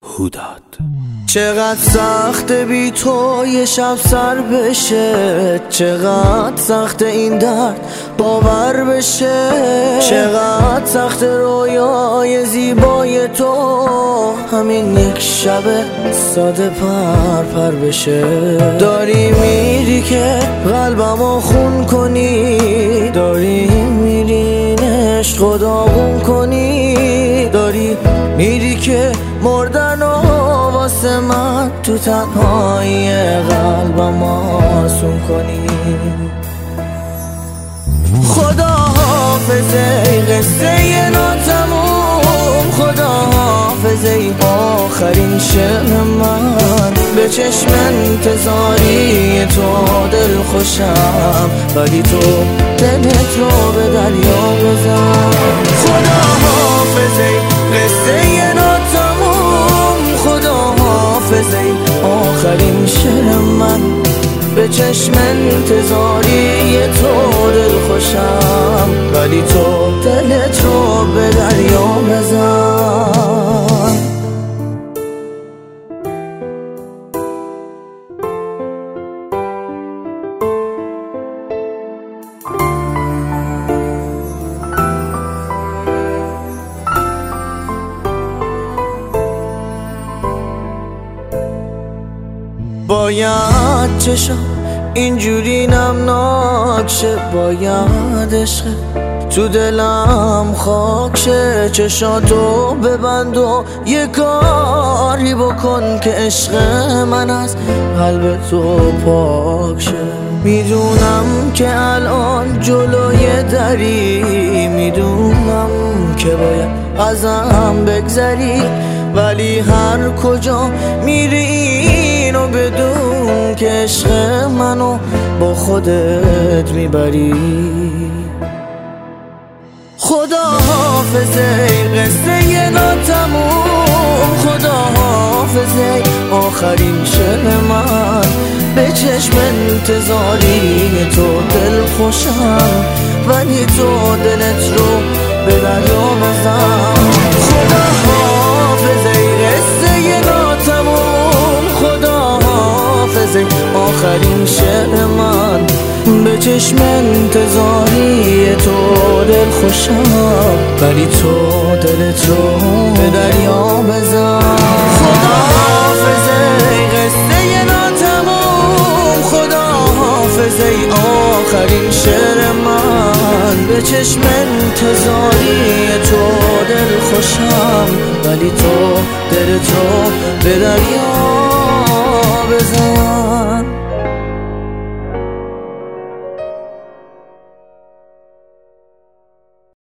هوداد. چقدر سخت بی تو یه شب سر بشه، چقدر سخت این درد باور بشه، چقدر سخت رویای زیبای تو همین یک شب ساده پر بشه. داری میری که قلبمو خون کنی، داری میری عشق و داغون کنی، داری میری که مردن و واسه من تو تنهایی قلبم آسون کنی. خدا حافظ ای قصه ناتموم، خدا حافظ ای آخرین شعر من، به چشم انتظاری تو دل خوشم، ولی تو دلت رو به دریا بزن. خدا حافظ ای قصه ناتموم، خدا حافظ ای آخرین شعر من، به چشم انتظاری تو دل خوشم، ولی تو دلت رو به دریا بزن. باید چشم اینجوری نمناک شه، باید عشق تو دلم خاک شه، چشاتو ببند و یه کاری بکن که عشق من از قلب تو پاک شه. میدونم که الان جلوی دری، میدونم که باید ازم بگذری، ولی هر کجا میری اینو بدون که عشق منو با خودت میبری. خدا حافظ ای قصه ناتموم، خدا حافظ ای آخرین شعر من، به چشم انتظاری تو دل خوشم، ولی تو دلت رو به دریا بزن. خدا حافظ ای قصه ناتموم، خدا حافظ ای آخرین شعر من، به چشم انتظاری تو دل خوشم، ولی تو دلت رو به دریا بزن. خدا حافظ ای قصه ناتموم، خدا حافظ ای آخرین شعر من، به چشم انتظاری تو دل خوشم، ولی تو دلت رو به دریا بزن.